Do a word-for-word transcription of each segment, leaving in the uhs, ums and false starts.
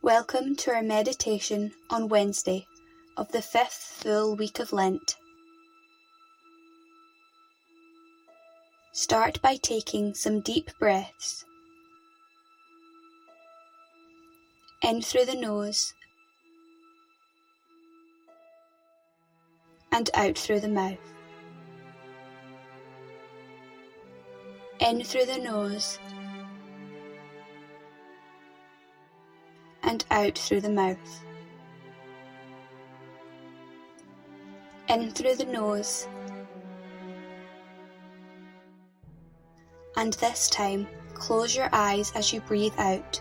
Welcome to our meditation on Wednesday of the fifth full week of Lent. Start by taking some deep breaths. In through the nose and out through the mouth. In through the nose and out through the mouth. In through the nose, and this time close your eyes as you breathe out.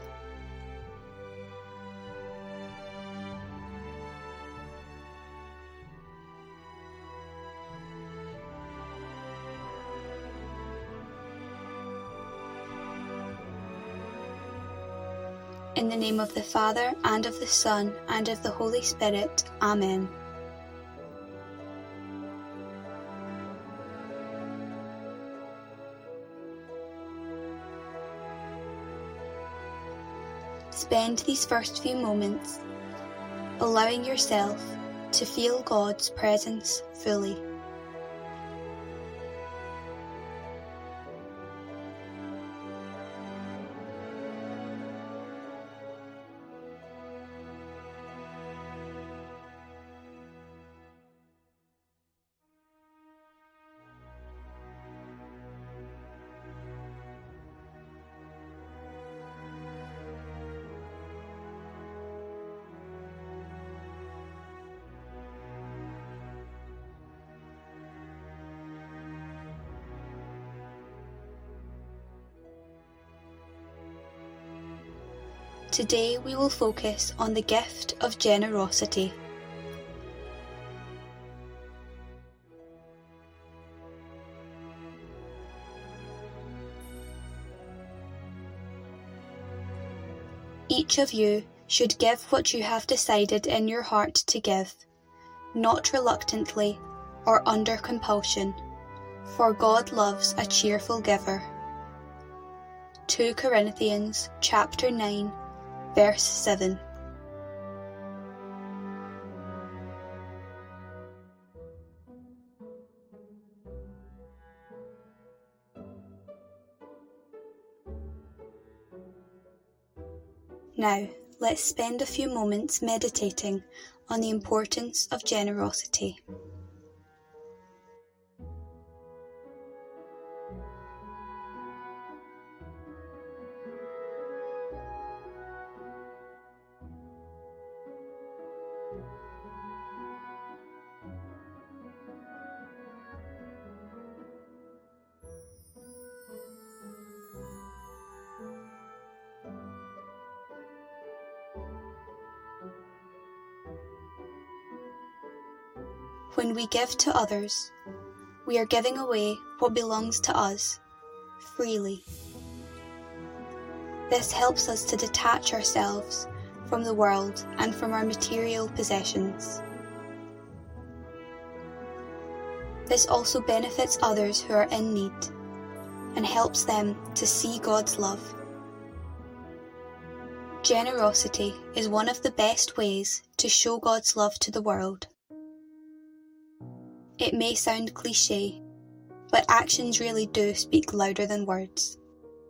In the name of the Father, and of the Son, and of the Holy Spirit. Amen. Spend these first few moments allowing yourself to feel God's presence fully. Today we will focus on the gift of generosity. Each of you should give what you have decided in your heart to give, not reluctantly or under compulsion, for God loves a cheerful giver. Second Corinthians chapter nine, verse seven. Now, let's spend a few moments meditating on the importance of generosity. When we give to others, we are giving away what belongs to us, freely. This helps us to detach ourselves from the world and from our material possessions. This also benefits others who are in need and helps them to see God's love. Generosity is one of the best ways to show God's love to the world. It may sound cliché, but actions really do speak louder than words.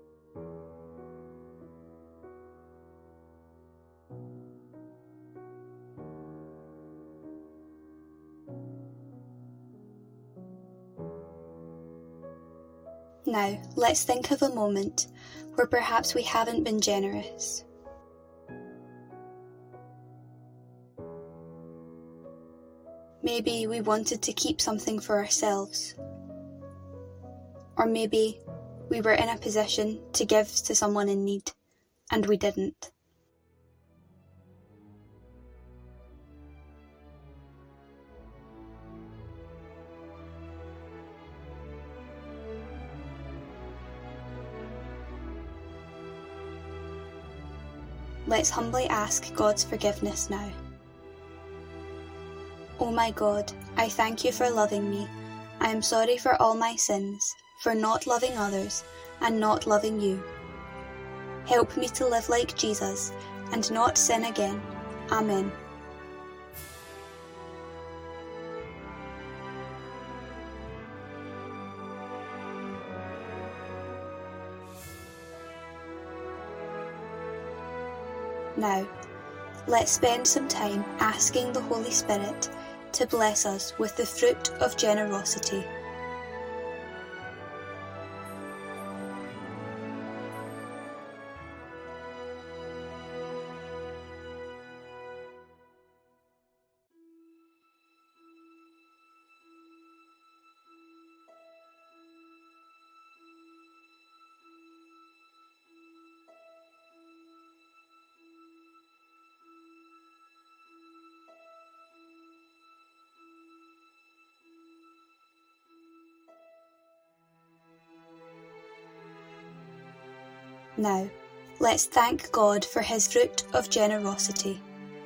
Now, let's think of a moment where perhaps we haven't been generous. Maybe we wanted to keep something for ourselves. Or maybe we were in a position to give to someone in need, and we didn't. Let's humbly ask God's forgiveness now. O my God, I thank you for loving me. I am sorry for all my sins, for not loving others and not loving you. Help me to live like Jesus and not sin again. Amen. Now, let's spend some time asking the Holy Spirit to bless us with the fruit of generosity. Now, let's thank God for his fruit of generosity.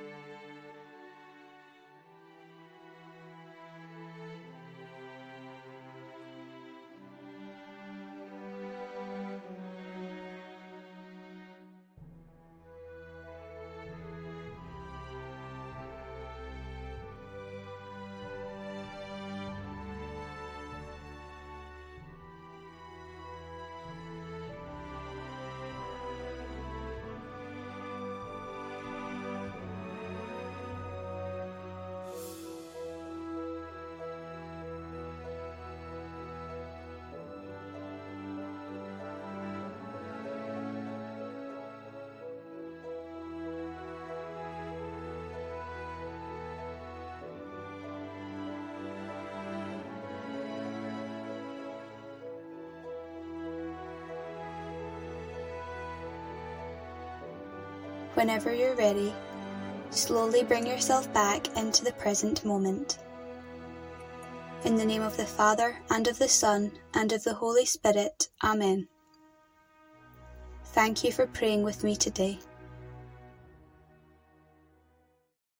Whenever you're ready, slowly bring yourself back into the present moment. In the name of the Father, and of the Son, and of the Holy Spirit. Amen. Thank you for praying with me today.